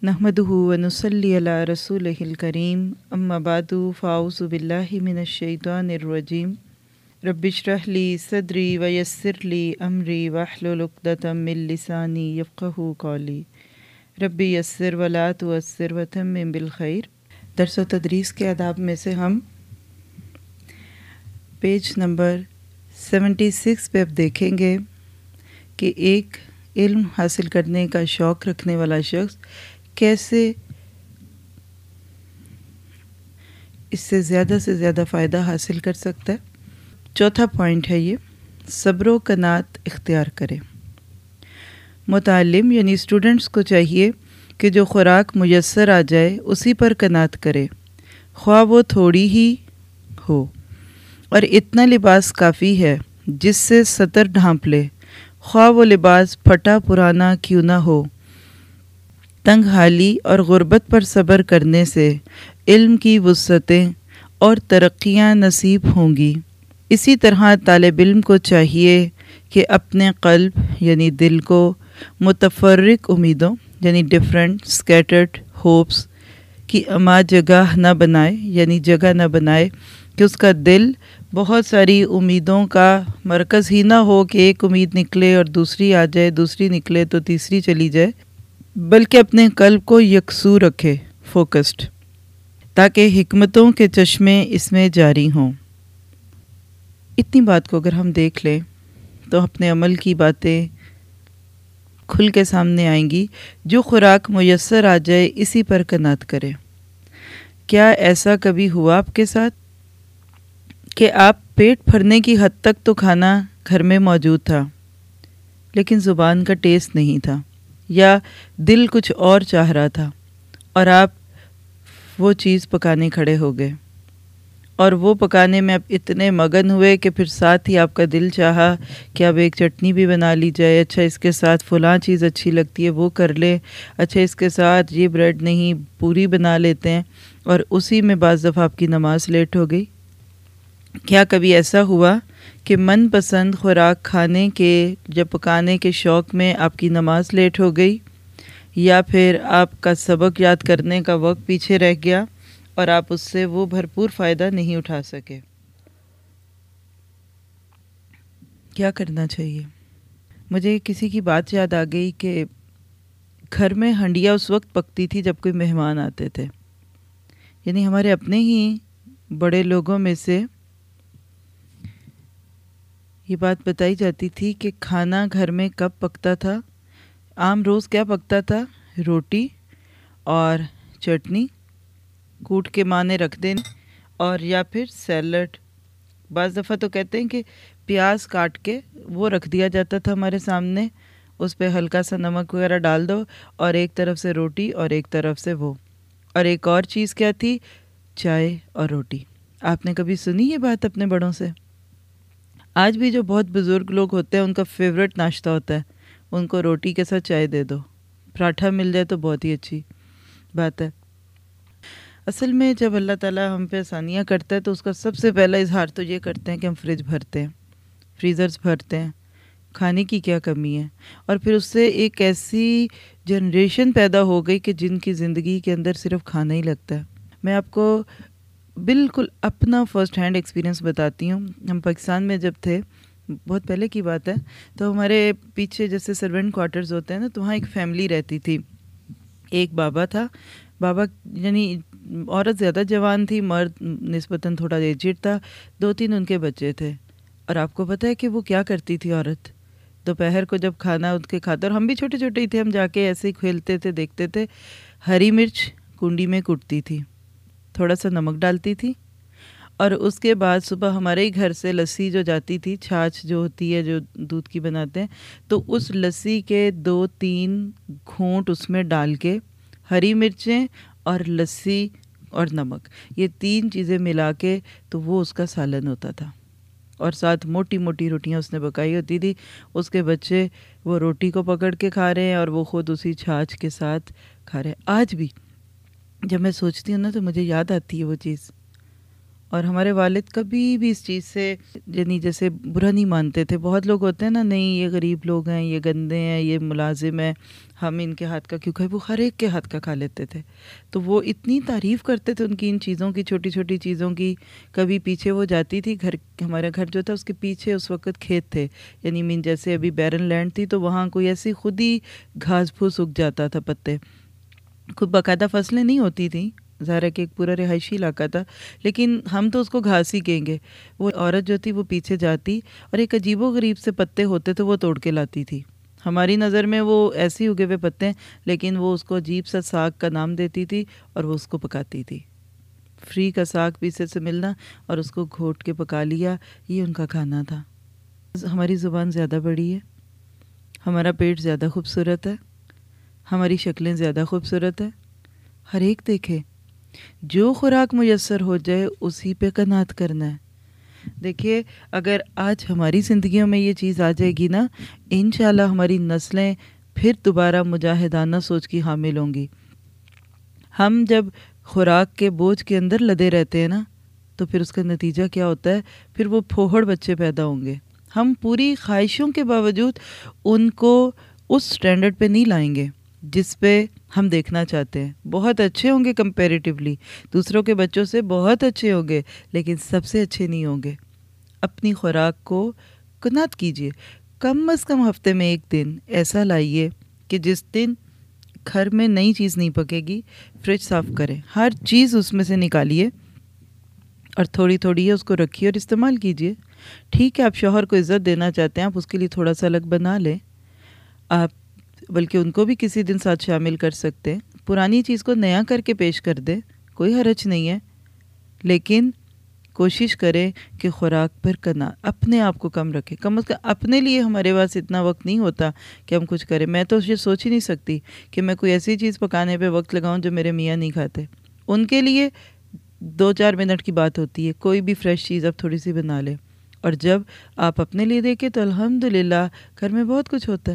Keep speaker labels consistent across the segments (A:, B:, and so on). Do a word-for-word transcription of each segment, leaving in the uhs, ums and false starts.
A: नहमदुहु व नुसल्ली अला रसूलिहिल करीम अम्मा बादु फ़ाऊज़ु बिल्लाहि मिनश शैतानिर रजीम रब्बिश्रह ली सदरी व यस्सिर ली अमरी वहलुल उक़दतम मिन लिसानी यफ़क़हू क़ौली रब्बी यस्सिर व ला तुअस्सिर व तम्मिम बिल खैर। दर्स व तदरीस के आदाब में से हम पेज नंबर छिहत्तर पे अब देखेंगे कि एक इल्म हासिल करने का शौक़ रखने वाला शख्स कैसे इससे ज़्यादा से ज़्यादा फ़ायदा हासिल कर सकता है। चौथा पॉइंट है ये, सब्र कनात इख्तियार करें। मुतालिम यानी स्टूडेंट्स को चाहिए कि जो ख़ुराक मुयस्सर आ जाए उसी पर कनात करे, ख्वाह वो थोड़ी ही हो, और इतना लिबास काफ़ी है जिससे सतर ढांप ले, ख्वाह वो लिबास फटा पुराना क्यों ना हो। तंग हाली और गुर्बत पर सब्र करने से इल्म की वुसअतें और तरक्कियां नसीब होंगी। इसी तरह तालिब इल्म को चाहिए कि अपने क़ल्ब यानी दिल को मुतफ़र्रिक़ उम्मीदों यानी डिफरेंट स्कैटर्ड होप्स की अमा जगह न बनाए, यानी जगह न बनाए कि उसका दिल बहुत सारी उम्मीदों का मरकज़ ही ना हो कि एक उम्मीद निकले और दूसरी आ जाए, दूसरी निकले तो तीसरी चली जाए, बल्कि अपने कल्ब को यकसू रखे, फोकस्ड, ताकि हिकमतों के चश्मे इसमें जारी हों। इतनी बात को अगर हम देख लें तो अपने अमल की बातें खुल के सामने आएंगी। जो खुराक मुयस्सर आ जाए इसी पर कनात करें। क्या ऐसा कभी हुआ आपके साथ कि आप पेट भरने की हद तक तो खाना घर में मौजूद था लेकिन ज़ुबान का टेस्ट नहीं था, या दिल कुछ और चाह रहा था और आप वो चीज़ पकाने खड़े हो गए, और वो पकाने में आप इतने मगन हुए कि फिर साथ ही आपका दिल चाहा कि अब एक चटनी भी बना ली जाए, अच्छा इसके साथ फ़लाँ चीज़ अच्छी लगती है वो कर ले, अच्छा इसके साथ ये ब्रेड नहीं पूरी बना लेते हैं, और उसी में बाज़ दफ़ा आपकी नमाज लेट हो गई। क्या कभी ऐसा हुआ कि मनपसंद खुराक खाने के जब पकाने के शौक़ में आपकी नमाज लेट हो गई, या फिर आपका सबक याद करने का वक्त पीछे रह गया और आप उससे वो भरपूर फ़ायदा नहीं उठा सके? क्या करना चाहिए? मुझे किसी की बात याद आ गई कि घर में हंडिया उस वक्त पकती थी जब कोई मेहमान आते थे, यानी हमारे अपने ही बड़े लोगों में से ये बात बताई जाती थी कि खाना घर में कब पकता था। आम रोज़ क्या पकता था? रोटी और चटनी कूट के माँ ने रख देनी, और या फिर सैलड। बाज़ दफ़ा तो कहते हैं कि प्याज काट के वो रख दिया जाता था हमारे सामने, उस पर हल्का सा नमक वगैरह डाल दो, और एक तरफ से रोटी और एक तरफ से वो, और एक और चीज़ क्या थी? चाय और रोटी। आपने कभी सुनी ये बात अपने बड़ों से? आज भी जो बहुत बुज़ुर्ग लोग होते हैं उनका फेवरेट नाश्ता होता है उनको रोटी के साथ चाय दे दो, पराठा मिल जाए तो बहुत ही अच्छी बात है। असल में जब अल्लाह ताला हम पे आसानियाँ करता है तो उसका सबसे पहला इजहार तो ये करते हैं कि हम फ्रिज भरते हैं, फ्रीज़र्स भरते हैं, खाने की क्या कमी है। और फिर उससे एक ऐसी जनरेशन पैदा हो गई कि जिनकी ज़िंदगी के अंदर सिर्फ खाना ही लगता है। मैं आपको बिल्कुल अपना फ़र्स्ट हैंड एक्सपीरियंस बताती हूँ। हम पाकिस्तान में जब थे, बहुत पहले की बात है, तो हमारे पीछे जैसे सर्वेंट क्वार्टर्स होते हैं ना, तो वहाँ एक फ़ैमिली रहती थी। एक बाबा था, बाबा यानी औरत ज़्यादा जवान थी, मर्द निस्बतन थोड़ा एजेड था, दो तीन उनके बच्चे थे। और आपको पता है कि वो क्या करती थी औरत? दोपहर को जब खाना उनके खाते, और हम भी छोटे छोटे ही थे, हम जाके ऐसे ही खेलते थे, देखते थे, हरी मिर्च कुंडी में कूटती थी, थोड़ा सा नमक डालती थी, और उसके बाद सुबह हमारे ही घर से लस्सी जो जाती थी, छाछ जो होती है जो दूध की बनाते हैं, तो उस लस्सी के दो तीन घूंट उसमें डाल के हरी मिर्चें और लस्सी और नमक, ये तीन चीज़ें मिला के तो वो उसका सालन होता था, और साथ मोटी मोटी रोटियां उसने पकाई होती थी। उसके बच्चे वो रोटी को पकड़ के खा रहे हैं और वो ख़ुद उसी छाछ के साथ खा रहे हैं। आज भी जब मैं सोचती हूँ ना तो मुझे याद आती है वो चीज़, اور ہمارے والد کبھی بھی اس چیز سے یعنی جیسے برا نہیں مانتے تھے. بہت لوگ ہوتے ہیں نا، نہیں یہ غریب لوگ ہیں، یہ گندے ہیں، یہ ملازم ہیں، ہم ان کے ہاتھ کا کیوں کھائے. وہ ہر ایک کے ہاتھ کا کھا لیتے تھے. تو وہ اتنی تعریف کرتے تھے ان کی ان چیزوں کی، چھوٹی چھوٹی چیزوں کی. کبھی پیچھے وہ جاتی تھی، گھر ہمارا گھر جو تھا اس کے پیچھے اس وقت کھیت تھے، یعنی مین جیسے ابھی بیرن لینڈ تھی تو وہاں کوئی ایسی خود ہی گھاس پھوس اگ جاتا تھا، پتے. خود باقاعدہ فصلیں نہیں ہوتی تھیں، ظاہر ہے کہ ایک پورا رہائشی علاقہ تھا، لیکن ہم تو اس کو گھاس ہی کہیں گے. وہ عورت جو تھی وہ پیچھے جاتی اور ایک عجیب و غریب سے پتے ہوتے تھے وہ توڑ کے لاتی تھی. ہماری نظر میں وہ ایسے اگے ہوئے پتے ہیں، لیکن وہ اس کو عجیب سا ساگ کا نام دیتی تھی اور وہ اس کو پکاتی تھی. فری کا ساگ پیسے سے ملنا اور اس کو گھوٹ کے پکا لیا، یہ ان کا کھانا تھا. ہماری زبان زیادہ بڑی ہے، ہمارا پیٹ زیادہ خوبصورت ہے، ہماری شکلیں زیادہ خوبصورت ہے. ہر ایک دیکھے، جو خوراک میسر ہو جائے اسی پہ قناعت کرنا ہے. دیکھیے اگر آج ہماری زندگیوں میں یہ چیز آ جائے گی نا، انشاءاللہ ہماری نسلیں پھر دوبارہ مجاہدانہ سوچ کی حامل ہوں گی. ہم جب خوراک کے بوجھ کے اندر لدے رہتے ہیں نا، تو پھر اس کا نتیجہ کیا ہوتا ہے؟ پھر وہ پھوہڑ بچے پیدا ہوں گے. ہم پوری خواہشوں کے باوجود ان کو اس سٹینڈرڈ پہ نہیں لائیں گے جس پہ ہم دیکھنا چاہتے ہیں. بہت اچھے ہوں گے کمپیریٹیولی، دوسروں کے بچوں سے بہت اچھے ہوں گے، لیکن سب سے اچھے نہیں ہوں گے. اپنی خوراک کو قناعت کیجیے. کم از کم ہفتے میں ایک دن ایسا لائیے کہ جس دن گھر میں نئی چیز نہیں پکے گی، فریج صاف کریں، ہر چیز اس میں سے نکالیے اور تھوڑی تھوڑی ہے اس کو رکھیے اور استعمال کیجیے. ٹھیک ہے آپ شوہر کو عزت دینا چاہتے ہیں، آپ اس کے لیے تھوڑا سا الگ بنا لیں، آپ بلکہ ان کو بھی کسی دن ساتھ شامل کر سکتے ہیں. پرانی چیز کو نیا کر کے پیش کر دیں، کوئی حرج نہیں ہے، لیکن کوشش کریں کہ خوراک پر کرنا اپنے آپ کو کم رکھیں. کم از کم اپنے لیے ہمارے پاس اتنا وقت نہیں ہوتا کہ ہم کچھ کریں. میں تو یہ سوچ ہی نہیں سکتی کہ میں کوئی ایسی چیز پکانے پہ وقت لگاؤں جو میرے میاں نہیں کھاتے. ان کے لیے دو چار منٹ کی بات ہوتی ہے، کوئی بھی فریش چیز اب تھوڑی سی بنا لیں. اور جب آپ اپنے لیے دیکھیں تو الحمدللہ گھر میں بہت کچھ ہوتا ہے.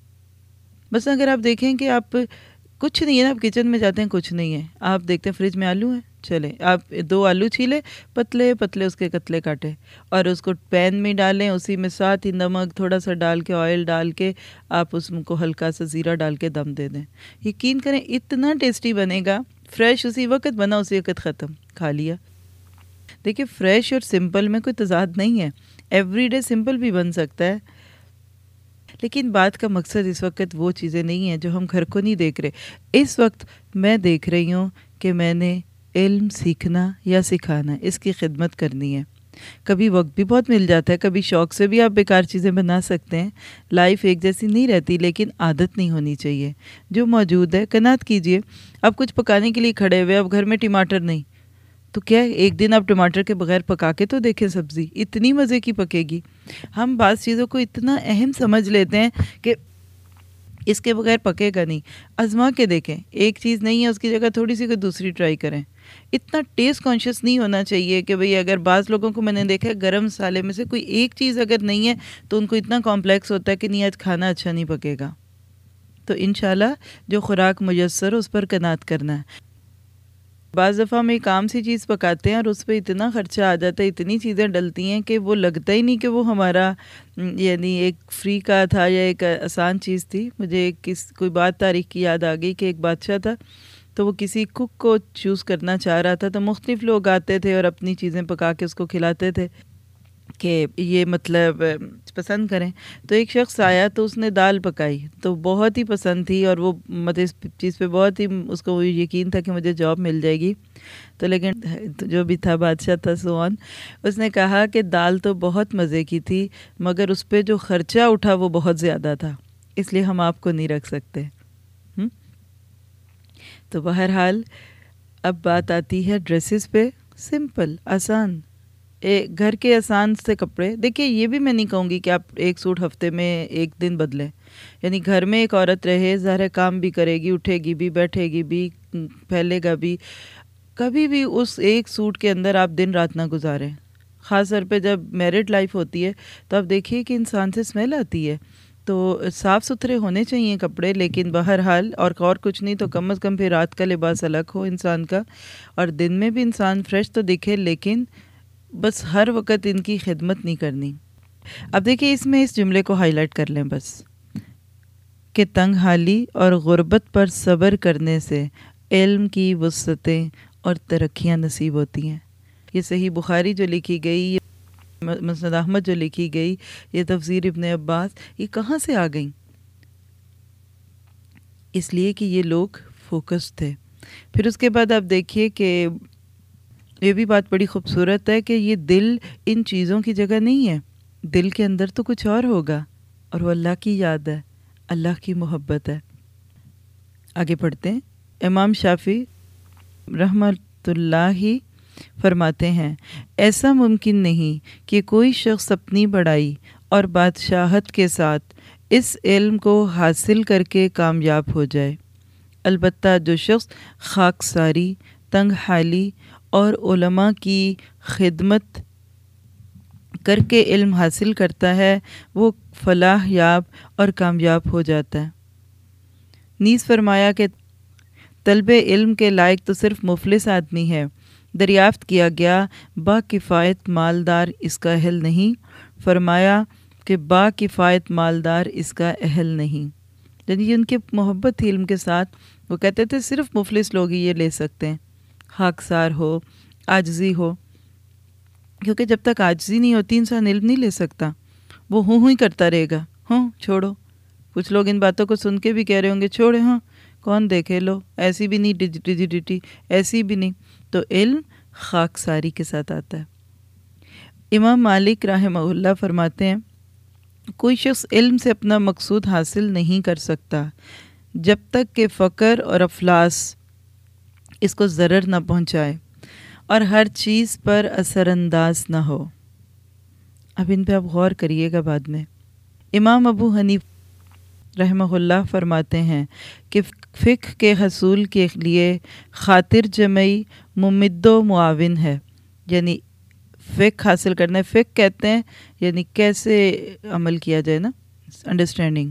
A: بس اگر آپ دیکھیں کہ آپ کچھ نہیں ہے نا، آپ کچن میں جاتے ہیں کچھ نہیں ہے، آپ دیکھتے ہیں فریج میں آلو ہیں، چلیں آپ دو آلو چھیلے، پتلے پتلے اس کے قتلے کاٹے اور اس کو پین میں ڈالیں، اسی میں ساتھ ہی نمک تھوڑا سا ڈال کے، آئل ڈال کے، آپ اس کو ہلکا سا زیرہ ڈال کے دم دے دیں. یقین کریں اتنا ٹیسٹی بنے گا. فریش اسی وقت بنا اسی وقت ختم، کھا لیا. دیکھیے فریش اور سمپل میں کوئی تضاد نہیں ہے، ایوری ڈے سمپل بھی بن سکتا ہے، لیکن بات کا مقصد اس وقت وہ چیزیں نہیں ہیں جو ہم گھر کو نہیں دیکھ رہے. اس وقت میں دیکھ رہی ہوں کہ میں نے علم سیکھنا یا سکھانا، اس کی خدمت کرنی ہے. کبھی وقت بھی بہت مل جاتا ہے، کبھی شوق سے بھی آپ بیکار چیزیں بنا سکتے ہیں. لائف ایک جیسی نہیں رہتی، لیکن عادت نہیں ہونی چاہیے. جو موجود ہے قناعت کیجیے. آپ کچھ پکانے کے لیے کھڑے ہوئے، اب گھر میں ٹماٹر نہیں، تو کیا ایک دن آپ ٹماٹر کے بغیر پکا کے تو دیکھیں، سبزی اتنی مزے کی پکے گی. ہم بعض چیزوں کو اتنا اہم سمجھ لیتے ہیں کہ اس کے بغیر پکے گا نہیں. آزما کے دیکھیں، ایک چیز نہیں ہے اس کی جگہ تھوڑی سی کوئی دوسری ٹرائی کریں. اتنا ٹیسٹ کانشیس نہیں ہونا چاہیے کہ بھئی اگر بعض لوگوں کو میں نے دیکھا ہے گرم مسالے میں سے کوئی ایک چیز اگر نہیں ہے تو ان کو اتنا کمپلیکس ہوتا ہے کہ نہیں آج کھانا اچھا نہیں پکے گا. تو انشاءاللہ جو خوراک میسر ہو اس پر قناعت کرنا ہے. بعض دفعہ ہم ایک عام سی چیز پکاتے ہیں اور اس پہ اتنا خرچہ آ جاتا ہے، اتنی چیزیں ڈلتی ہیں کہ وہ لگتا ہی نہیں کہ وہ ہمارا یعنی ایک فری کا تھا یا ایک آسان چیز تھی. مجھے کس کوئی بات تاریخ کی یاد آ گئی کہ ایک بادشاہ تھا، تو وہ کسی کک کو چوز کرنا چاہ رہا تھا، تو مختلف لوگ آتے تھے اور اپنی چیزیں پکا کے اس کو کھلاتے تھے کہ یہ مطلب پسند کریں. تو ایک شخص آیا تو اس نے دال پکائی تو بہت ہی پسند تھی، اور وہ مطلب اس چیز پہ بہت ہی اس کو یقین تھا کہ مجھے جاب مل جائے گی. تو لیکن جو بھی تھا بادشاہ تھا سوان، اس نے کہا کہ دال تو بہت مزے کی تھی مگر اس پہ جو خرچہ اٹھا وہ بہت زیادہ تھا، اس لیے ہم آپ کو نہیں رکھ سکتے. تو بہرحال اب بات آتی ہے ڈریسز پہ. سمپل آسان گھر کے آسان سے کپڑے. دیکھیے یہ بھی میں نہیں کہوں گی کہ آپ ایک سوٹ ہفتے میں ایک دن بدلیں. یعنی گھر میں ایک عورت رہے، ظاہر کام بھی کرے گی، اٹھے گی بھی، بیٹھے گی بھی، پھیلے گا بھی. کبھی بھی اس ایک سوٹ کے اندر آپ دن رات نہ گزاریں. خاص طور پہ جب میرڈ لائف ہوتی ہے تو آپ دیکھیے کہ انسان سے اسمیل آتی ہے. تو صاف ستھرے ہونے چاہیے کپڑے، لیکن بہرحال اور اور کچھ نہیں تو کم از کم پھر رات کا لباس الگ ہو انسان کا، اور دن میں بھی انسان فریش تو دکھے، لیکن بس ہر وقت ان کی خدمت نہیں کرنی۔ اب دیکھیں اس میں اس جملے کو ہائی لائٹ کر لیں بس، کہ تنگ حالی اور غربت پر صبر کرنے سے علم کی وسعتیں اور ترقیاں نصیب ہوتی ہیں۔ یہ صحیح بخاری جو لکھی گئی، یہ مسند احمد جو لکھی گئی، یہ تفسیر ابن عباس، یہ کہاں سے آ گئیں؟ اس لیے کہ یہ لوگ فوکس تھے۔ پھر اس کے بعد آپ دیکھیے کہ یہ بھی بات بڑی خوبصورت ہے کہ یہ دل ان چیزوں کی جگہ نہیں ہے، دل کے اندر تو کچھ اور ہوگا، اور وہ اللہ کی یاد ہے، اللہ کی محبت ہے۔ آگے پڑھتے ہیں۔ امام شافعی رحمۃ اللہ فرماتے ہیں، ایسا ممکن نہیں کہ کوئی شخص اپنی بڑائی اور بادشاہت کے ساتھ اس علم کو حاصل کر کے کامیاب ہو جائے، البتہ جو شخص خاکساری، تنگ حالی اور علماء کی خدمت کر کے علم حاصل کرتا ہے وہ فلاح یاب اور کامیاب ہو جاتا ہے۔ نیز فرمایا کہ طلب علم کے لائق تو صرف مفلس آدمی ہے، دریافت کیا گیا با کفایت مالدار اس کا اہل نہیں، فرمایا کہ با کفایت مالدار اس کا اہل نہیں، یعنی ان کے محبت تھی علم کے ساتھ، وہ کہتے تھے صرف مفلس لوگ ہی یہ لے سکتے ہیں، خاکسار ہو، عاجزی ہو، کیونکہ جب تک عاجزی نہیں ہوتی انسان علم نہیں لے سکتا، وہ ہوں ہی کرتا رہے گا، ہوں چھوڑو۔ کچھ لوگ ان باتوں کو سن کے بھی کہہ رہے ہوں گے چھوڑے، ہاں کون دیکھے، لو ایسی بھی نہیں ڈیجیٹی، ایسی بھی نہیں، تو علم خاکساری کے ساتھ آتا ہے۔ امام مالک رحمہ اللہ فرماتے ہیں، کوئی شخص علم سے اپنا مقصود حاصل نہیں کر سکتا جب تک کہ فقر اور افلاس اس کو ضرر نہ پہنچائے اور ہر چیز پر اثر انداز نہ ہو۔ اب ان پہ آپ غور کریے گا بعد میں۔ امام ابو حنیفہ رحمہ اللہ فرماتے ہیں کہ فقہ کے حصول کے لیے خاطر جمعی ممد و معاون ہے، یعنی فقہ حاصل کرنا ہے، فقہ کہتے ہیں یعنی کیسے عمل کیا جائے نا، انڈرسٹینڈنگ،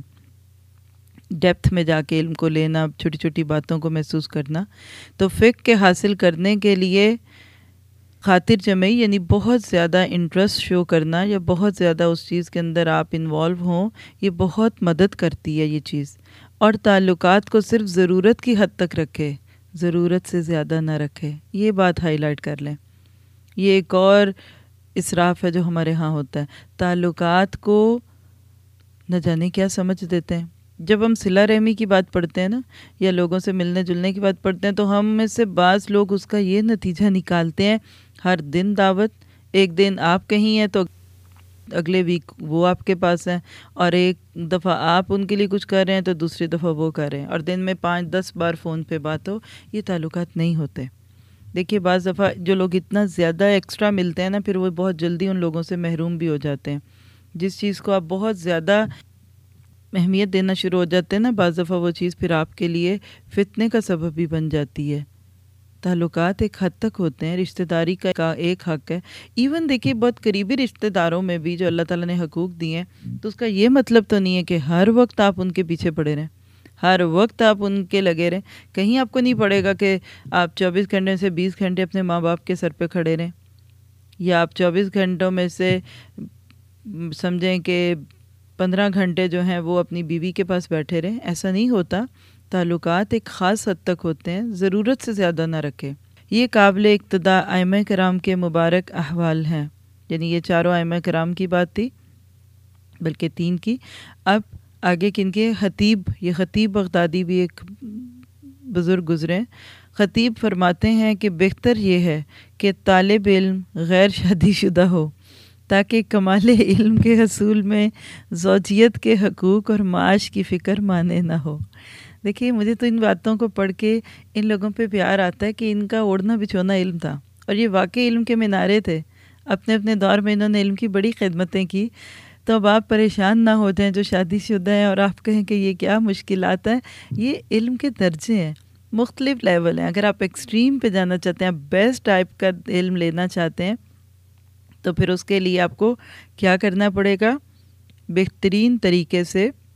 A: ڈیپتھ میں جا کے علم کو لینا، چھوٹی چھوٹی باتوں کو محسوس کرنا، تو فقہ کے حاصل کرنے کے لیے خاطر جمعی یعنی بہت زیادہ انٹرسٹ شو کرنا، یا بہت زیادہ اس چیز کے اندر آپ انوالو ہوں، یہ بہت مدد کرتی ہے یہ چیز، اور تعلقات کو صرف ضرورت کی حد تک رکھے، ضرورت سے زیادہ نہ رکھے، یہ بات ہائی لائٹ کر لیں۔ یہ ایک اور اسراف ہے جو ہمارے ہاں ہوتا ہے، تعلقات کو نہ جانے کیا سمجھ دیتے ہیں۔ جب ہم صلہ رحمی کی بات پڑھتے ہیں نا، یا لوگوں سے ملنے جلنے کی بات پڑھتے ہیں، تو ہم میں سے بعض لوگ اس کا یہ نتیجہ نکالتے ہیں، ہر دن دعوت، ایک دن آپ کہیں ہیں تو اگلے ویک وہ آپ کے پاس ہیں، اور ایک دفعہ آپ ان کے لیے کچھ کر رہے ہیں تو دوسری دفعہ وہ کر رہے ہیں، اور دن میں پانچ دس بار فون پہ بات ہو، یہ تعلقات نہیں ہوتے۔ دیکھیے بعض دفعہ جو لوگ اتنا زیادہ ایکسٹرا ملتے ہیں نا، پھر وہ بہت جلدی ان لوگوں سے محروم بھی ہو جاتے ہیں۔ جس چیز کو آپ بہت زیادہ اہمیت دینا شروع ہو جاتے ہیں نا، بعض دفعہ وہ چیز پھر آپ کے لیے فتنے کا سبب بھی بن جاتی ہے۔ تعلقات ایک حد تک ہوتے ہیں، رشتہ داری کا ایک حق ہے، ایون دیکھیے بہت قریبی رشتہ داروں میں بھی جو اللہ تعالیٰ نے حقوق دیے ہیں، تو اس کا یہ مطلب تو نہیں ہے کہ ہر وقت آپ ان کے پیچھے پڑے رہیں، ہر وقت آپ ان کے لگے رہیں۔ کہیں آپ کو نہیں پڑے گا کہ آپ چوبیس گھنٹے سے بیس گھنٹے اپنے ماں باپ کے سر پہ کھڑے رہیں، یا آپ چوبیس گھنٹوں میں سے سمجھیں کہ پندرہ گھنٹے جو ہیں وہ اپنی بیوی کے پاس بیٹھے رہیں، ایسا نہیں ہوتا۔ تعلقات ایک خاص حد تک ہوتے ہیں، ضرورت سے زیادہ نہ رکھے۔ یہ قابل اقتداء ائمہ کرام کے مبارک احوال ہیں، یعنی یہ چاروں ائمہ کرام کی بات تھی، بلکہ تین کی۔ اب آگے کن کے؟ خطیب، یہ خطیب بغدادی بھی ایک بزرگ گزرے۔ خطیب فرماتے ہیں کہ بہتر یہ ہے کہ طالب علم غیر شادی شدہ ہو، تاکہ کمال علم کے حصول میں زوجیت کے حقوق اور معاش کی فکر مانے نہ ہو۔ دیکھیے مجھے تو ان باتوں کو پڑھ کے ان لوگوں پہ پیار آتا ہے کہ ان کا اوڑھنا بچھونا علم تھا، اور یہ واقعی علم کے مینارے تھے، اپنے اپنے دور میں انہوں نے علم کی بڑی خدمتیں کی۔ تو اب آپ پریشان نہ ہو جائیں جو شادی شدہ ہیں اور آپ کہیں کہ یہ کیا مشکلات ہیں، یہ علم کے درجے ہیں، مختلف لیول ہیں۔ اگر آپ ایکسٹریم پہ جانا چاہتے ہیں، بیسٹ ٹائپ کا علم لینا چاہتے ہیں، تو پھر اس کے لیے آپ کو کیا کرنا پڑے گا؟ بہترین طریقے سے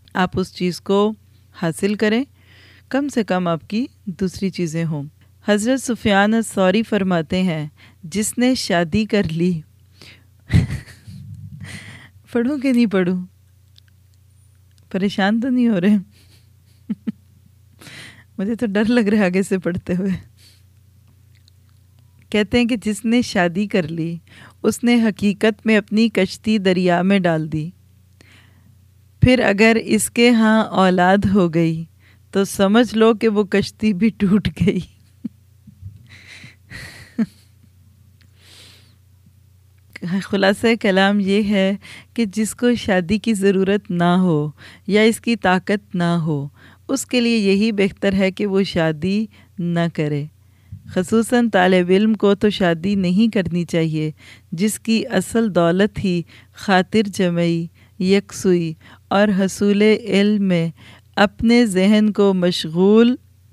A: آپ اس چیز کو حاصل کریں، کم سے کم آپ کی دوسری چیزیں ہوں۔ حضرت سفیان الثوری فرماتے ہیں جس نے شادی کر لی پڑھوں کہ نہیں پڑھوں؟ پریشان تو نہیں ہو رہے؟ مجھے تو ڈر لگ رہا ہے آگے سے پڑھتے ہوئے۔ کہتے ہیں کہ جس نے شادی کر لی اس نے حقیقت میں اپنی کشتی دریا میں ڈال دی، پھر اگر اس کے ہاں اولاد ہو گئی تو سمجھ لو کہ وہ کشتی بھی ٹوٹ گئی۔ خلاصہ کلام یہ ہے کہ جس کو شادی کی ضرورت نہ ہو یا اس کی طاقت نہ ہو، اس کے لیے یہی بہتر ہے کہ وہ شادی نہ کرے۔ خصوصاً طالب علم کو تو شادی نہیں کرنی چاہیے جس کی اصل دولت ہی خاطر جمعی، یکسوئی اور حصول علم میں اپنے ذہن کو مشغول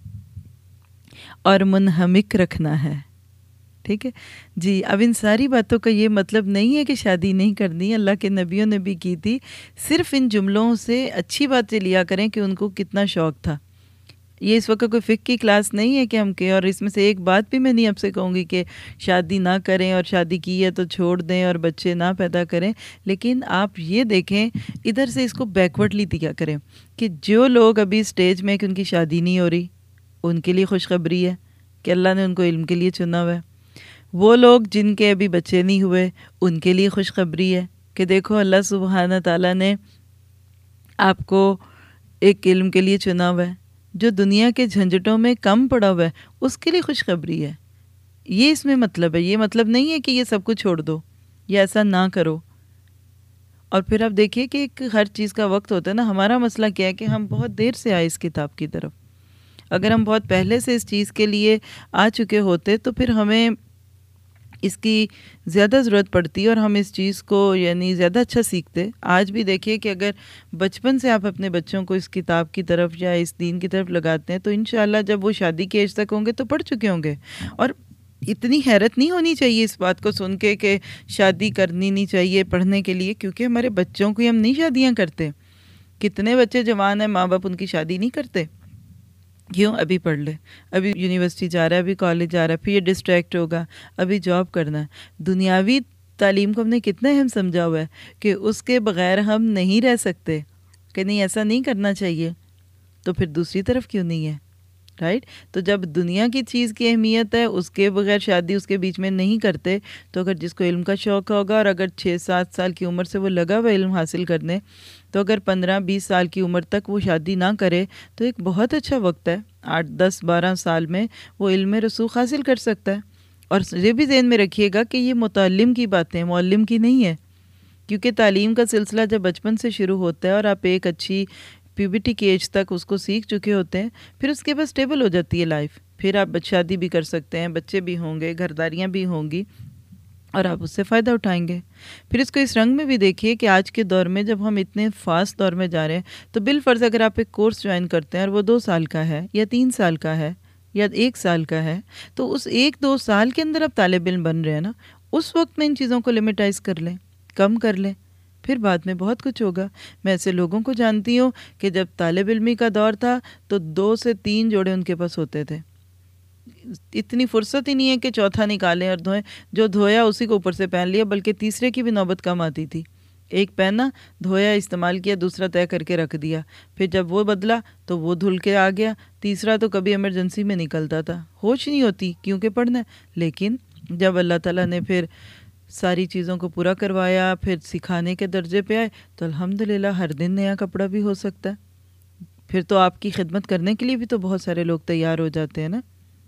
A: اور منہمک رکھنا ہے۔ ٹھیک ہے جی۔ اب ان ساری باتوں کا یہ مطلب نہیں ہے کہ شادی نہیں کرنی، اللہ کے نبیوں نے بھی کی تھی، صرف ان جملوں سے اچھی باتیں لیا کریں کہ ان کو کتنا شوق تھا۔ یہ اس وقت کوئی فقہ کی کلاس نہیں ہے کہ ہم کہ اور اس میں سے ایک بات بھی میں نہیں آپ سے کہوں گی کہ شادی نہ کریں اور شادی کی ہے تو چھوڑ دیں اور بچے نہ پیدا کریں، لیکن آپ یہ دیکھیں ادھر سے اس کو بیکورڈلی دیا کریں کہ جو لوگ ابھی اسٹیج میں کہ ان کی شادی نہیں ہو رہی، ان کے لیے خوشخبری ہے کہ اللہ نے ان کو علم کے لیے چنا ہوا ہے۔ وہ لوگ جن کے ابھی بچے نہیں ہوئے ان کے لیے خوشخبری ہے کہ دیکھو اللہ سبحانہ تعالیٰ نے آپ کو ایک علم کے لیے چنا ہوا ہے۔ جو دنیا کے جھنجٹوں میں کم پڑا ہوا ہے اس کے لیے خوشخبری ہے۔ یہ اس میں مطلب ہے، یہ مطلب نہیں ہے کہ یہ سب کچھ چھوڑ دو یا ایسا نہ کرو۔ اور پھر آپ دیکھیے کہ ایک ہر چیز کا وقت ہوتا ہے نا۔ ہمارا مسئلہ کیا ہے کہ ہم بہت دیر سے آئے اس کتاب کی طرف۔ اگر ہم بہت پہلے سے اس چیز کے لیے آ چکے ہوتے تو پھر ہمیں اس کی زیادہ ضرورت پڑتی اور ہم اس چیز کو یعنی زیادہ اچھا سیکھتے۔ آج بھی دیکھیے کہ اگر بچپن سے آپ اپنے بچوں کو اس کتاب کی طرف یا اس دین کی طرف لگاتے ہیں تو انشاءاللہ جب وہ شادی کے ایج تک ہوں گے تو پڑھ چکے ہوں گے۔ اور اتنی حیرت نہیں ہونی چاہیے اس بات کو سن کے کہ شادی کرنی نہیں چاہیے پڑھنے کے لیے، کیونکہ ہمارے بچوں کو ہم نہیں شادیاں کرتے۔ کتنے بچے جوان ہیں ماں باپ ان کی شادی نہیں کرتے، کیوں؟ ابھی پڑھ لے، ابھی یونیورسٹی جا رہا ہے، ابھی کالج جا رہا ہے، پھر یہ ڈسٹریکٹ ہوگا، ابھی جاب کرنا ہے۔ دنیاوی تعلیم کو ہم نے کتنا اہم سمجھا ہوا ہے کہ اس کے بغیر ہم نہیں رہ سکتے، کہ نہیں ایسا نہیں کرنا چاہیے، تو پھر دوسری طرف کیوں نہیں ہے؟ رائٹ؟ تو جب دنیا کی چیز کی اہمیت ہے اس کے بغیر شادی اس کے بیچ میں نہیں کرتے، تو اگر جس کو علم کا شوق ہوگا اور اگر چھ سات سال کی عمر سے وہ لگا ہوا علم حاصل کرنے، تو اگر پندرہ بیس سال کی عمر تک وہ شادی نہ کرے تو ایک بہت اچھا وقت ہے، آٹھ دس بارہ سال میں وہ علم رسوخ حاصل کر سکتا ہے۔ اور یہ بھی ذہن میں رکھیے گا کہ یہ متعلم کی باتیں معلم کی نہیں ہے، کیونکہ تعلیم کا سلسلہ جب بچپن سے شروع ہوتا ہے اور آپ ایک اچھی پیوبرٹی کی ایج تک اس کو سیکھ چکے ہوتے ہیں، پھر اس کے بعد اسٹیبل ہو جاتی ہے لائف، پھر آپ شادی بھی کر سکتے ہیں، بچے بھی ہوں گے، گھرداریاں بھی ہوں گی اور آپ اس سے فائدہ اٹھائیں گے۔ پھر اس کو اس رنگ میں بھی دیکھیے کہ آج کے دور میں جب ہم اتنے فاسٹ دور میں جا رہے ہیں تو بالفرض اگر آپ ایک کورس جوائن کرتے ہیں اور وہ دو سال کا ہے یا تین سال کا ہے یا ایک سال کا ہے، تو اس ایک دو سال کے اندر آپ طالب علم بن رہے ہیں نا، اس وقت میں ان چیزوں کو لمیٹائز کر لیں، کم کر لیں، پھر بعد میں بہت کچھ ہوگا۔ میں ایسے لوگوں کو جانتی ہوں کہ جب طالب علمی کا دور تھا تو دو سے تین جوڑے ان کے پاس ہوتے تھے، اتنی فرصت ہی نہیں ہے کہ چوتھا نکالیں اور دھوئیں، جو دھویا اسی کو اوپر سے پہن لیا، بلکہ تیسرے کی بھی نوبت کم آتی تھی۔ ایک پہنا، دھویا، استعمال کیا، دوسرا طے کر کے رکھ دیا، پھر جب وہ بدلا تو وہ دھل کے آ گیا، تیسرا تو کبھی ایمرجنسی میں نکلتا تھا، ہوش نہیں ہوتی کیونکہ پڑھنا ہے۔ لیکن جب اللہ تعالیٰ نے پھر ساری چیزوں کو پورا کروایا، پھر سکھانے کے درجے پہ آئے تو الحمدللہ ہر دن نیا کپڑا بھی ہو سکتا ہے، پھر تو آپ کی خدمت کرنے کے لیے بھی تو بہت سارے لوگ تیار ہو جاتے ہیں نا۔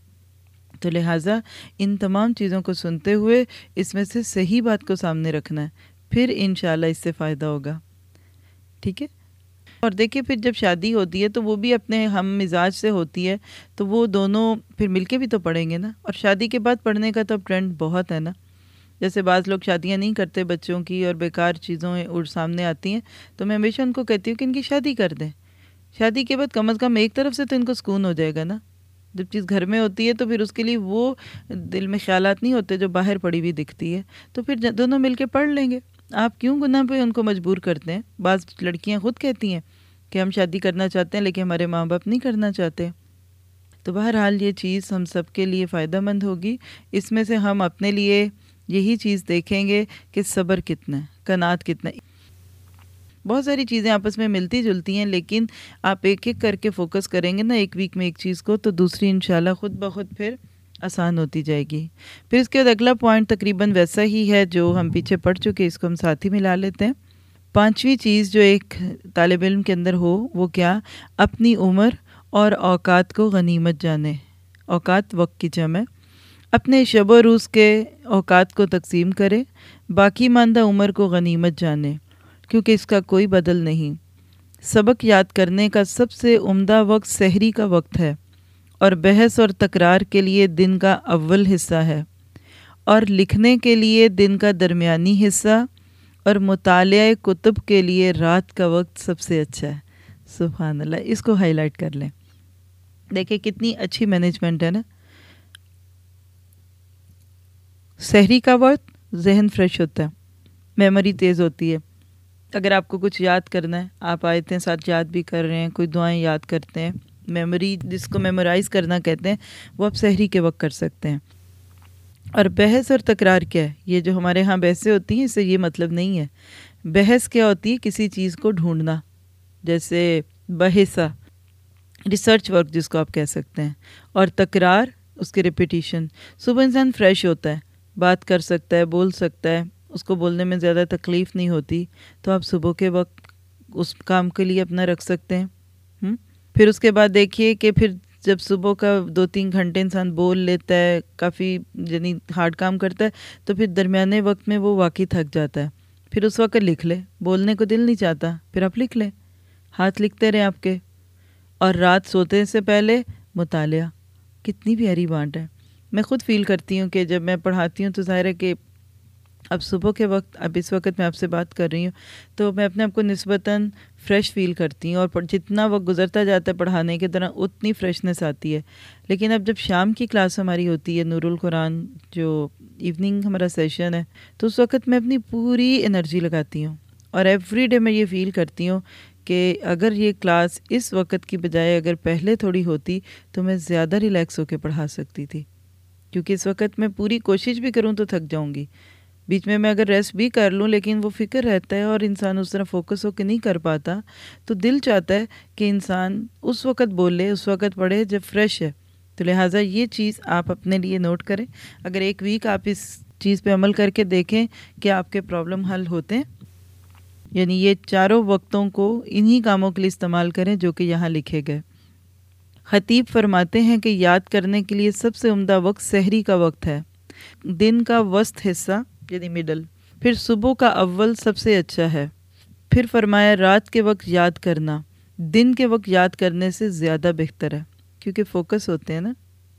A: تو لہٰذا ان تمام چیزوں کو سنتے ہوئے اس میں سے صحیح بات کو سامنے رکھنا ہے، پھر انشاءاللہ اس سے فائدہ ہوگا۔ ٹھیک ہے؟ اور دیکھیے پھر جب شادی ہوتی ہے تو وہ بھی اپنے ہم مزاج سے ہوتی ہے، تو وہ دونوں پھر مل کے بھی تو پڑھیں گے نا۔ اور شادی کے بعد پڑھنے کا تو اب ٹرینڈ بہت ہے نا، جیسے بعض لوگ شادیاں نہیں کرتے بچوں کی اور بیکار چیزوں اور سامنے آتی ہیں، تو میں ہمیشہ ان کو کہتی ہوں کہ ان کی شادی کر دیں۔ شادی کے بعد کم از کم ایک طرف سے تو ان کو سکون ہو جائے گا نا۔ جب چیز گھر میں ہوتی ہے تو پھر اس کے لیے وہ دل میں خیالات نہیں ہوتے جو باہر پڑی ہوئی دکھتی ہے، تو پھر دونوں مل کے پڑھ لیں گے۔ آپ کیوں گناہ پہ ان کو مجبور کرتے ہیں؟ بعض لڑکیاں خود کہتی ہیں کہ ہم شادی کرنا چاہتے ہیں لیکن ہمارے ماں باپ نہیں کرنا چاہتے. تو بہرحال یہ چیز ہم سب کے لیے فائدہ مند ہوگی. اس میں سے ہم اپنے لیے یہی چیز دیکھیں گے کہ صبر کتنا ہے, قناعت کتنا ہے. بہت ساری چیزیں آپس میں ملتی جلتی ہیں, لیکن آپ ایک ایک کر کے فوکس کریں گے نا ایک ویک میں ایک چیز کو, تو دوسری انشاءاللہ خود بخود پھر آسان ہوتی جائے گی. پھر اس کے بعد اگلا پوائنٹ تقریباً ویسا ہی ہے جو ہم پیچھے پڑھ چکے, اس کو ہم ساتھ ہی ملا لیتے ہیں. پانچویں چیز جو ایک طالب علم کے اندر ہو وہ کیا, اپنی عمر اور اوقات کو غنیمت جانے. اوقات وقت کی جمع ہے. اپنے شب و روز کے اوقات کو تقسیم کرے, باقی ماندہ عمر کو غنیمت جانے, کیونکہ اس کا کوئی بدل نہیں. سبق یاد کرنے کا سب سے عمدہ وقت سحری کا وقت ہے, اور بحث اور تکرار کے لیے دن کا اول حصہ ہے, اور لکھنے کے لیے دن کا درمیانی حصہ, اور مطالعہ کتب کے لیے رات کا وقت سب سے اچھا ہے. سبحان اللہ, اس کو ہائی لائٹ کر لیں. دیکھیں کتنی اچھی مینجمنٹ ہے نا. سحری کا وقت ذہن فریش ہوتا ہے, میموری تیز ہوتی ہے. اگر آپ کو کچھ یاد کرنا ہے, آپ آیتیں ساتھ یاد بھی کر رہے ہیں, کوئی دعائیں یاد کرتے ہیں, میموری جس کو میمورائز کرنا کہتے ہیں, وہ آپ سحری کے وقت کر سکتے ہیں. اور بحث اور تکرار کیا ہے, یہ جو ہمارے ہاں بحثیں ہوتی ہیں اس سے یہ مطلب نہیں ہے. بحث کیا ہوتی ہے, کسی چیز کو ڈھونڈنا, جیسے بحثہ ریسرچ ورک جس کو آپ کہہ سکتے ہیں, اور تکرار اس کے ریپیٹیشن. صبح انسان فریش ہوتا ہے, بات کر سکتا ہے, بول سکتا ہے, اس کو بولنے میں زیادہ تکلیف نہیں ہوتی, تو آپ صبح کے وقت اس کام کے لیے اپنا رکھ سکتے ہیں. پھر اس کے بعد دیکھیے کہ پھر جب صبح کا دو تین گھنٹے انسان بول لیتا ہے, کافی یعنی ہارڈ کام کرتا ہے, تو پھر درمیانے وقت میں وہ واقعی تھک جاتا ہے. پھر اس وقت لکھ لے, بولنے کو دل نہیں چاہتا, پھر آپ لکھ لیں, ہاتھ لکھتے رہیں آپ کے. اور رات سوتے سے پہلے مطالعہ, کتنی پیاری بات ہے. میں خود فیل کرتی ہوں کہ جب میں پڑھاتی ہوں تو ظاہر ہے کہ اب صبح کے وقت, اب اس وقت میں آپ سے بات کر رہی ہوں, تو میں اپنے آپ کو نسبتاً فریش فیل کرتی ہوں, اور جتنا وقت گزرتا جاتا ہے پڑھانے کے دوران اتنی فریشنس آتی ہے. لیکن اب جب شام کی کلاس ہماری ہوتی ہے, نور القرآن جو ایوننگ ہمارا سیشن ہے, تو اس وقت میں اپنی پوری انرجی لگاتی ہوں, اور ایوری ڈے میں یہ فیل کرتی ہوں کہ اگر یہ کلاس اس وقت کی بجائے اگر پہلے تھوڑی ہوتی تو میں زیادہ ریلیکس ہو کے پڑھا سکتی تھی. کیونکہ اس وقت میں پوری کوشش بھی کروں تو تھک جاؤں گی, بیچ میں میں اگر ریسٹ بھی کر لوں لیکن وہ فکر رہتا ہے اور انسان اس طرح فوکس ہو کے نہیں کر پاتا. تو دل چاہتا ہے کہ انسان اس وقت بولے, اس وقت پڑھے جب فریش ہے. تو لہٰذا یہ چیز آپ اپنے لیے نوٹ کریں. اگر ایک ویک آپ اس چیز پہ عمل کر کے دیکھیں کہ آپ کے پرابلم حل ہوتے ہیں, یعنی یہ چاروں وقتوں کو انہی کاموں کے لیے استعمال کریں جو کہ یہاں لکھے گئے. خطیب فرماتے ہیں کہ یاد کرنے کے لیے سب سے عمدہ وقت سحری کا وقت ہے, دن کا وسط حصہ یعنی مڈل, پھر صبح کا اول سب سے اچھا ہے. پھر فرمایا رات کے وقت یاد کرنا دن کے وقت یاد کرنے سے زیادہ بہتر ہے, کیونکہ فوکس ہوتے ہیں نا.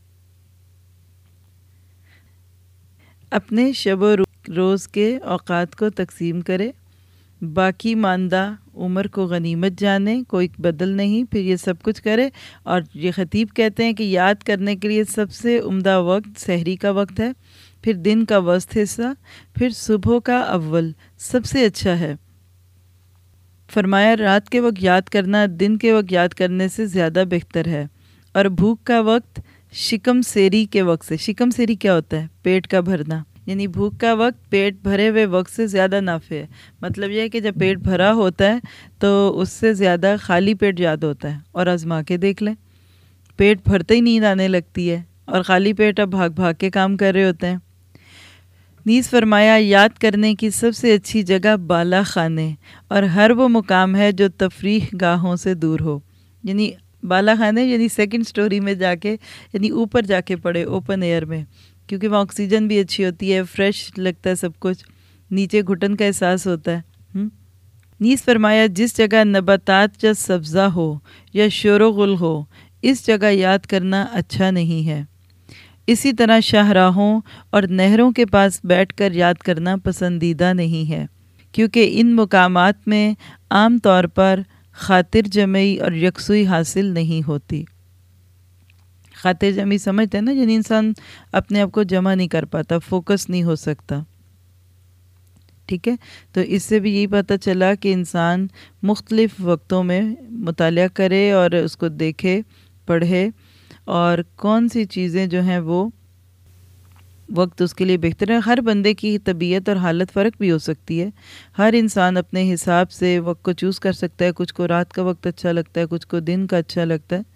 A: اپنے شب و روز کے اوقات کو تقسیم کرے, باقی ماندہ عمر کو غنیمت جانے, کوئی بدل نہیں. پھر یہ سب کچھ کرے, اور یہ خطیب کہتے ہیں کہ یاد کرنے کے لیے سب سے عمدہ وقت سحری کا وقت ہے, پھر دن کا وسط حصہ, پھر صبح کا اول سب سے اچھا ہے. فرمایا رات کے وقت یاد کرنا دن کے وقت یاد کرنے سے زیادہ بہتر ہے, اور بھوک کا وقت شکم سیری کے وقت سے. شکم سیری کیا ہوتا ہے؟ پیٹ کا بھرنا, یعنی بھوک کا وقت پیٹ بھرے ہوئے وقت سے زیادہ نافع ہے. مطلب یہ ہے کہ جب پیٹ بھرا ہوتا ہے تو اس سے زیادہ خالی پیٹ یاد ہوتا ہے. اور آزما کے دیکھ لیں, پیٹ بھرتے ہی نیند آنے لگتی ہے, اور خالی پیٹ اب بھاگ بھاگ کے کام کر رہے ہوتے ہیں. نیز فرمایا یاد کرنے کی سب سے اچھی جگہ بالا خانے, اور ہر وہ مقام ہے جو تفریح گاہوں سے دور ہو. یعنی بالا خانے یعنی سیکنڈ سٹوری میں جا کے, یعنی اوپر جا کے پڑھے اوپن ایئر میں, کیونکہ وہاں آکسیجن بھی اچھی ہوتی ہے, فریش لگتا ہے سب کچھ, نیچے گھٹن کا احساس ہوتا ہے. نیز فرمایا جس جگہ نباتات یا سبزہ ہو یا شور و غل ہو, اس جگہ یاد کرنا اچھا نہیں ہے. اسی طرح شاہراہوں اور نہروں کے پاس بیٹھ کر یاد کرنا پسندیدہ نہیں ہے, کیونکہ ان مقامات میں عام طور پر خاطر جمعی اور یکسوئی حاصل نہیں ہوتی. خاطر جمعی سمجھتے ہیں نا, یعنی انسان اپنے آپ کو جمع نہیں کر پاتا, فوکس نہیں ہو سکتا. ٹھیک ہے، تو اس سے بھی یہی پتہ چلا کہ انسان مختلف وقتوں میں مطالعہ کرے اور اس کو دیکھے، پڑھے، اور کون سی چیزیں جو ہیں وہ وقت اس کے لیے بہتر ہے۔ ہر بندے کی طبیعت اور حالت فرق بھی ہو سکتی ہے، ہر انسان اپنے حساب سے وقت کو چوز کر سکتا ہے، کچھ کو رات کا وقت اچھا لگتا ہے، کچھ کو دن کا اچھا لگتا ہے۔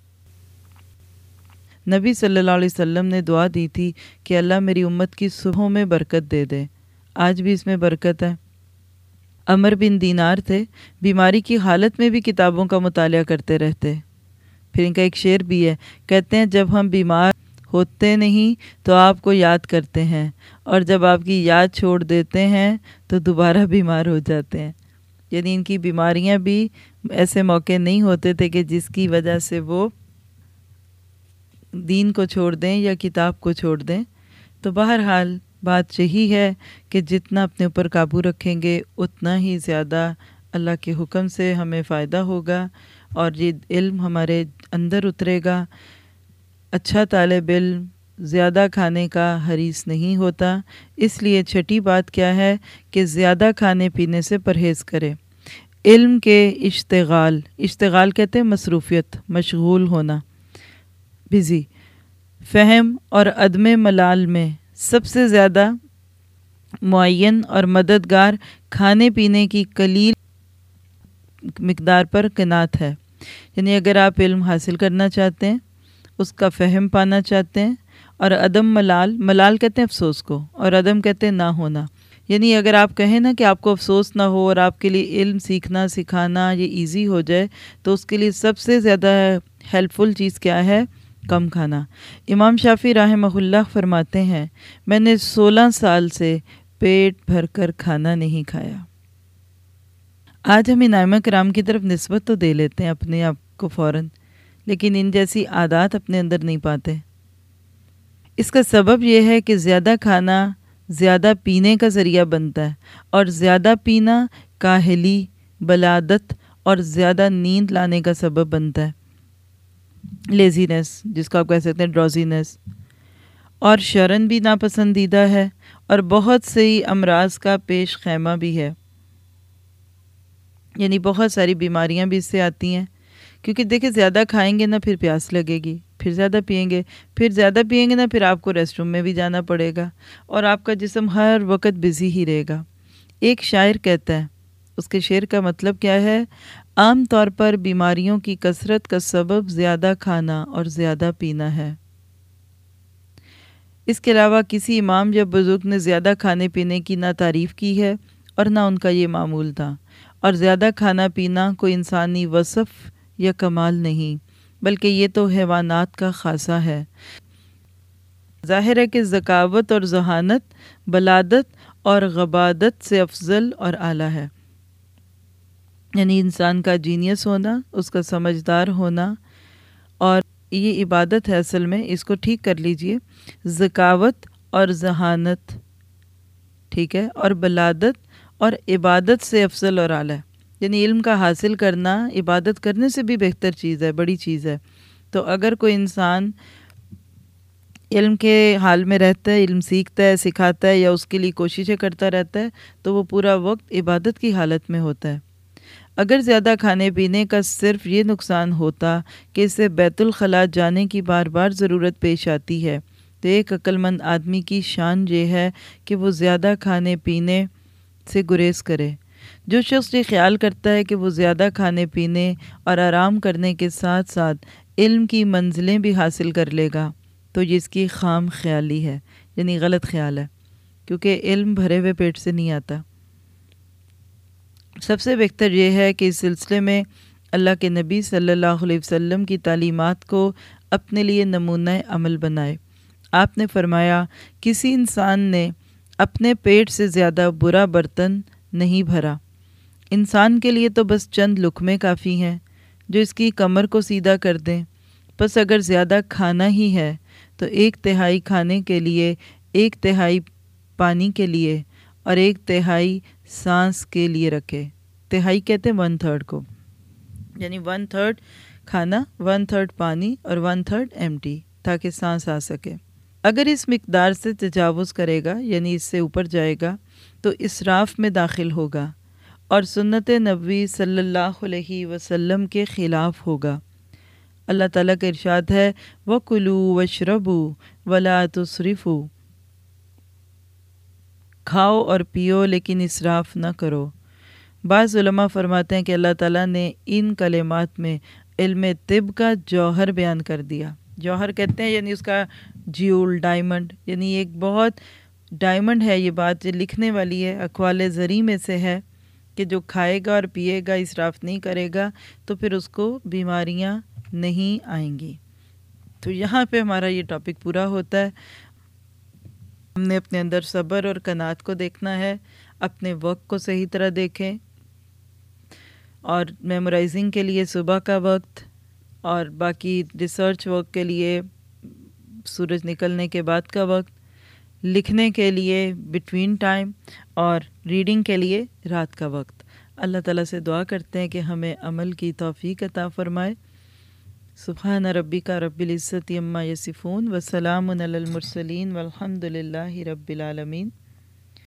A: نبی صلی اللہ علیہ وسلم نے دعا دی تھی کہ اللہ میری امت کی صبحوں میں برکت دے دے، آج بھی اس میں برکت ہے۔ عمر بن دینار تھے، بیماری کی حالت میں بھی کتابوں کا مطالعہ کرتے رہتے۔ پھر ان کا ایک شعر بھی ہے، کہتے ہیں جب ہم بیمار ہوتے نہیں تو آپ کو یاد کرتے ہیں، اور جب آپ کی یاد چھوڑ دیتے ہیں تو دوبارہ بیمار ہو جاتے ہیں۔ یعنی ان کی بیماریاں بھی ایسے موقع نہیں ہوتے تھے کہ جس کی وجہ سے وہ دین کو چھوڑ دیں یا کتاب کو چھوڑ دیں۔ تو بہرحال بات یہی ہے کہ جتنا اپنے اوپر قابو رکھیں گے اتنا ہی زیادہ اللہ کے حکم سے ہمیں فائدہ ہوگا اور یہ علم ہمارے اندر اترے گا۔ اچھا طالب علم زیادہ کھانے کا حریص نہیں ہوتا، اس لیے چھٹی بات کیا ہے کہ زیادہ کھانے پینے سے پرہیز کرے۔ علم کے اشتغال، اشتغال کہتے ہیں مصروفیت، مشغول ہونا، بزی، فہم اور عدم ملال میں سب سے زیادہ معین اور مددگار کھانے پینے کی قلیل مقدار پر قناعت ہے۔ یعنی اگر آپ علم حاصل کرنا چاہتے ہیں، اس کا فہم پانا چاہتے ہیں، اور عدم ملال، ملال کہتے ہیں افسوس کو، اور عدم کہتے ہیں نہ ہونا۔ یعنی اگر آپ کہیں نا کہ آپ کو افسوس نہ ہو اور آپ کے لیے علم سیکھنا سکھانا یہ ایزی ہو جائے، تو اس کے لیے سب سے زیادہ ہیلپ فل چیز کیا ہے؟ کم کھانا۔ امام شافعی رحمہ اللہ فرماتے ہیں، میں نے سولہ سال سے پیٹ بھر کر کھانا نہیں کھایا۔ آج ہم ان ائمہ کرام کی طرف نسبت تو دے لیتے ہیں اپنے آپ کو فوراً، لیکن ان جیسی عادات اپنے اندر نہیں پاتے۔ اس کا سبب یہ ہے کہ زیادہ کھانا زیادہ پینے کا ذریعہ بنتا ہے، اور زیادہ پینا کاہلی، بلادت اور زیادہ نیند لانے کا سبب بنتا ہے، لیزینس جس کو آپ کہہ سکتے ہیں، ڈروزینس، اور شرن بھی ناپسندیدہ ہے، اور بہت سی امراض کا پیش خیمہ بھی ہے۔ یعنی بہت ساری بیماریاں بھی اس سے آتی ہیں، کیونکہ دیکھیں زیادہ کھائیں گے نا پھر پیاس لگے گی، پھر زیادہ پئیں گے، پھر زیادہ پئیں گے نا پھر آپ کو ریسٹ روم میں بھی جانا پڑے گا، اور آپ کا جسم ہر وقت بزی ہی رہے گا۔ ایک شاعر کہتا ہے، اس کے شعر کا مطلب کیا ہے؟ عام طور پر بیماریوں کی کثرت کا سبب زیادہ کھانا اور زیادہ پینا ہے۔ اس کے علاوہ کسی امام یا بزرگ نے زیادہ کھانے پینے کی نہ تعریف کی ہے اور نہ ان کا یہ معمول تھا، اور زیادہ کھانا پینا کوئی انسانی وصف یا کمال نہیں، بلکہ یہ تو حیوانات کا خاصہ ہے۔ ظاہر ہے کہ ذکاوت اور ذہانت بلادت اور غبادت سے افضل اور اعلیٰ ہے۔ یعنی انسان کا جینیس ہونا، اس کا سمجھدار ہونا، اور یہ عبادت ہے اصل میں، اس کو ٹھیک کر لیجئے، ذکاوت اور ذہانت، ٹھیک ہے، اور بلادت اور عبادت سے افضل اور اعلیٰ ہے۔ یعنی علم کا حاصل کرنا عبادت کرنے سے بھی بہتر چیز ہے، بڑی چیز ہے۔ تو اگر کوئی انسان علم کے حال میں رہتا ہے، علم سیکھتا ہے، سکھاتا ہے، یا اس کے لیے کوششیں کرتا رہتا ہے، تو وہ پورا وقت عبادت کی حالت میں ہوتا ہے۔ اگر زیادہ کھانے پینے کا صرف یہ نقصان ہوتا کہ اسے بیت الخلاء جانے کی بار بار ضرورت پیش آتی ہے، تو ایک عقل مند آدمی کی شان یہ ہے کہ وہ زیادہ کھانے پینے سے گریز کرے۔ جو شخص یہ خیال کرتا ہے کہ وہ زیادہ کھانے پینے اور آرام کرنے کے ساتھ ساتھ علم کی منزلیں بھی حاصل کر لے گا، تو یہ اس کی خام خیالی ہے، یعنی غلط خیال ہے، کیونکہ علم بھرے ہوئے پیٹ سے نہیں آتا۔ سب سے بہتر یہ ہے کہ اس سلسلے میں اللہ کے نبی صلی اللہ علیہ وسلم کی تعلیمات کو اپنے لیے نمونہ عمل بنائے۔ آپ نے فرمایا، کسی انسان نے اپنے پیٹ سے زیادہ برا برتن نہیں بھرا۔ انسان کے لیے تو بس چند لقمے کافی ہیں جو اس کی کمر کو سیدھا کر دیں، بس اگر زیادہ کھانا ہی ہے تو ایک تہائی کھانے کے لیے، ایک تہائی پانی کے لیے اور ایک تہائی سانس کے لیے رکھے۔ تہائی کہتے ہیں ون تھرڈ کو، یعنی ون تھرڈ کھانا، ون تھرڈ پانی اور ون تھرڈ ایمٹی، تاکہ سانس آ سکے۔ اگر اس مقدار سے تجاوز کرے گا یعنی اس سے اوپر جائے گا تو اسراف میں داخل ہوگا اور سنت نبوی صلی اللہ علیہ وسلم کے خلاف ہوگا۔ اللہ تعالیٰ کا ارشاد ہے وَكُلُوا وَاشْرَبُوا وَلَا تُسْرِفُوا، کھاؤ اور پیو لیکن اسراف نہ کرو۔ بعض علماء فرماتے ہیں کہ اللہ تعالیٰ نے ان کلمات میں علم طب کا جوہر بیان کر دیا۔ جوہر کہتے ہیں یعنی اس کا جیول، ڈائمنڈ، یعنی ایک بہت ڈائمنڈ ہے یہ بات جو لکھنے والی ہے، اقوال زری میں سے ہے کہ جو کھائے گا اور پیے گا، اسراف نہیں کرے گا تو پھر اس کو بیماریاں نہیں آئیں گی۔ تو یہاں پہ ہمارا یہ ٹاپک پورا ہوتا ہے۔ ہم نے اپنے اندر صبر اور قناعت کو دیکھنا ہے، اپنے وقت کو صحیح طرح دیکھیں، اور میمورائزنگ کے لیے صبح کا وقت، اور باقی ریسرچ ورک کے لیے سورج نکلنے کے بعد کا وقت، لکھنے کے لیے بٹوین ٹائم، اور ریڈنگ کے لیے رات کا وقت۔ اللہ تعالیٰ سے دعا کرتے ہیں کہ ہمیں عمل کی توفیق عطا فرمائے۔ سبحان ربک رب العزت عما یصفون وسلام علی المرسلین والحمد للہ رب العالمین۔